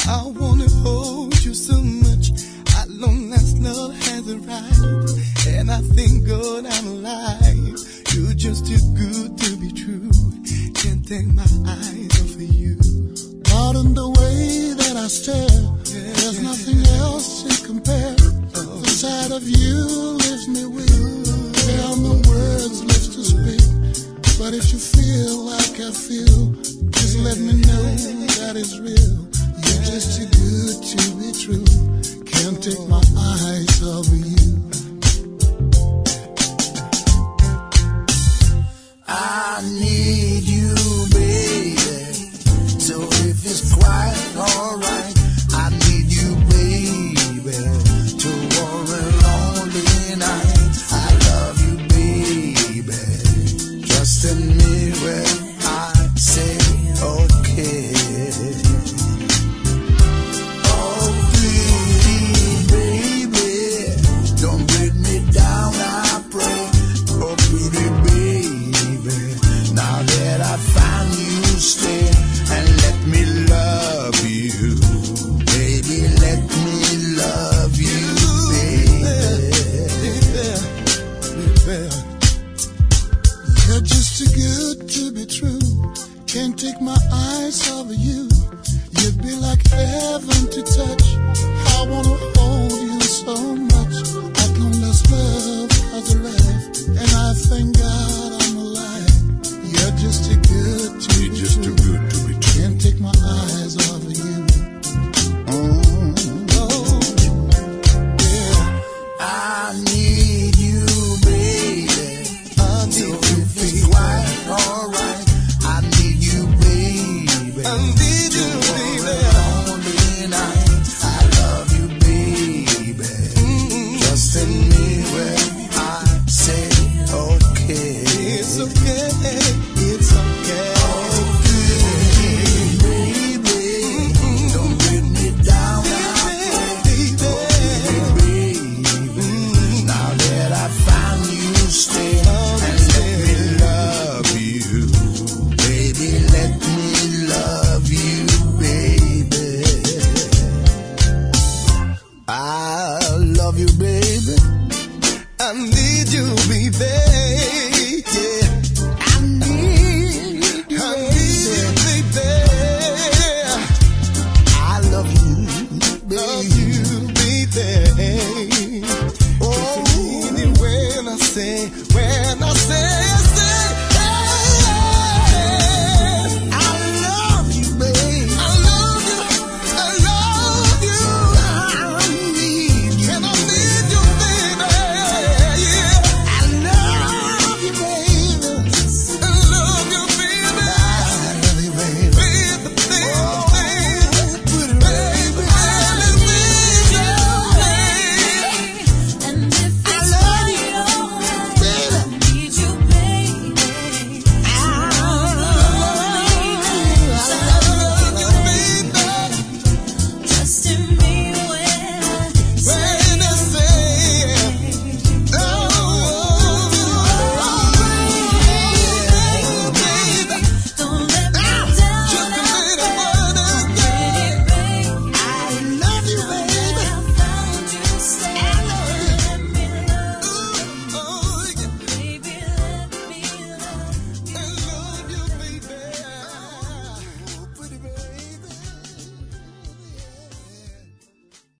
I wanna hold you so much. At long last love has arrived, and I thank God I'm alive. You're just too good to be true. Can't take my eyes off of you. Pardon the way that I stare. There's nothing else to compare. The sight of you leaves me weak. There are no words left to speak. But if you feel like I feel, just let me know that it's real. You're just too good to be true. Can't take my eyes off of you. I need you, baby. So if it's quite alright, I need you, baby, to warm a lonely night. I love you, baby. Trust in me when I say okay. Oh, please, baby, don't break me down, I pray. Oh, pretty baby, now that I found you, stay and let me love you, baby, let me love you, baby. You're just too good to be true. Can't take my eyes off of you. You'd be like heaven to touch.